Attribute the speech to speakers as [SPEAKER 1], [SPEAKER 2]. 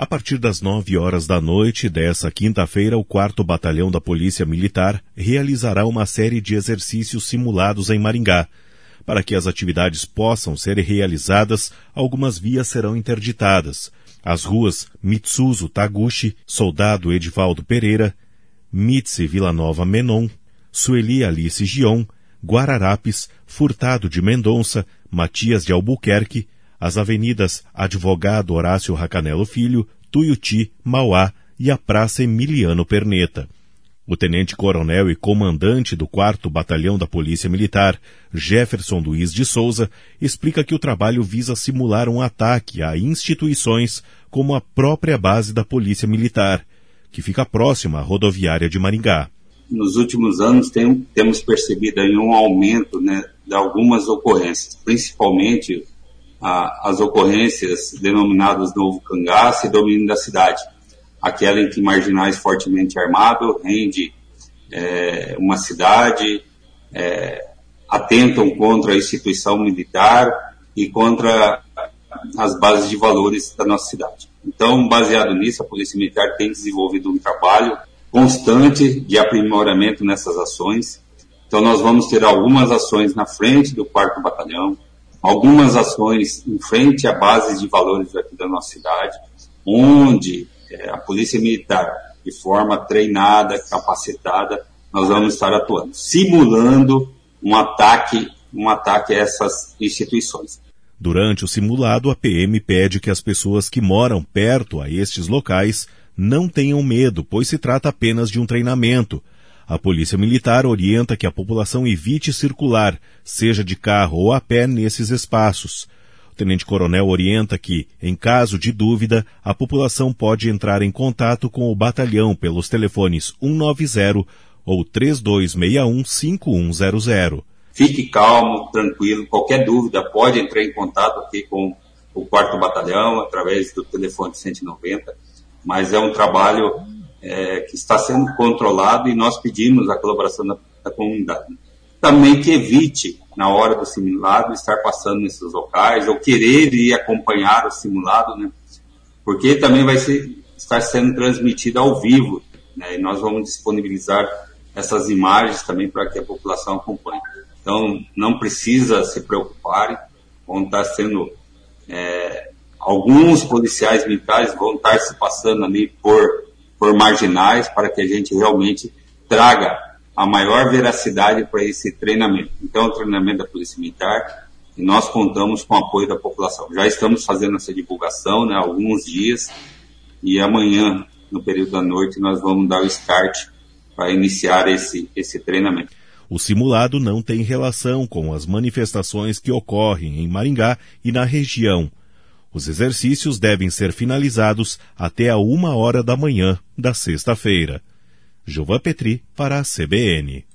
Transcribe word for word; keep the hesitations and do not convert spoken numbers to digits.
[SPEAKER 1] A partir das nove horas da noite dessa quinta-feira, o quarto Batalhão da Polícia Militar realizará uma série de exercícios simulados em Maringá. Para que as atividades possam ser realizadas, algumas vias serão interditadas. As ruas Mitsuzo Taguchi, Soldado Edivaldo Pereira, Mitsi Vila Nova Menon, Sueli Alice Gion, Guararapes, Furtado de Mendonça, Matias de Albuquerque, as avenidas Advogado Horácio Racanelo Filho, Tuiuti, Mauá e a Praça Emiliano Perneta. O tenente-coronel e comandante do quarto Batalhão da Polícia Militar, Jefferson Luiz de Souza, explica que o trabalho visa simular um ataque a instituições como a própria base da Polícia Militar, que fica próxima à rodoviária de Maringá.
[SPEAKER 2] Nos últimos anos tem, temos percebido aí um aumento, né, de algumas ocorrências, principalmente a, as ocorrências denominadas Novo Cangaço e Domínio da Cidade. Aquela em que marginais fortemente armados rende é, uma cidade, é, atentam contra a instituição militar e contra as bases de valores da nossa cidade. Então, baseado nisso, a Polícia Militar tem desenvolvido um trabalho constante de aprimoramento nessas ações. Então, nós vamos ter algumas ações na frente do quarto Batalhão, algumas ações em frente à base de valores aqui da nossa cidade, onde a Polícia Militar, de forma treinada, capacitada, nós vamos estar atuando, simulando um ataque, um ataque a essas instituições.
[SPEAKER 1] Durante o simulado, a P M pede que as pessoas que moram perto a estes locais não tenham medo, pois se trata apenas de um treinamento. A Polícia Militar orienta que a população evite circular, seja de carro ou a pé, nesses espaços. O tenente-coronel orienta que, em caso de dúvida, a população pode entrar em contato com o batalhão pelos telefones um nove zero ou três dois seis um cinco um zero zero.
[SPEAKER 2] Fique calmo, tranquilo. Qualquer dúvida pode entrar em contato aqui com o quarto Batalhão através do telefone cento e noventa, mas é um trabalho é, que está sendo controlado e nós pedimos a colaboração da, da comunidade. Também que evite, na hora do simulado, estar passando nesses locais ou querer ir acompanhar o simulado, né? Porque também vai ser, estar sendo transmitido ao vivo, né? E nós vamos disponibilizar essas imagens também para que a população acompanhe. Então, não precisa se preocuparem, vão estar sendo, é, alguns policiais militares vão estar se passando ali por, por marginais para que a gente realmente traga a maior veracidade para esse treinamento. Então, é o treinamento da Polícia Militar e nós contamos com o apoio da população. Já estamos fazendo essa divulgação, né, há alguns dias, e amanhã, no período da noite, nós vamos dar o start para iniciar esse, esse treinamento.
[SPEAKER 1] O simulado não tem relação com as manifestações que ocorrem em Maringá e na região. Os exercícios devem ser finalizados até a uma hora da manhã da sexta-feira. Gilvan Petri para a C B N.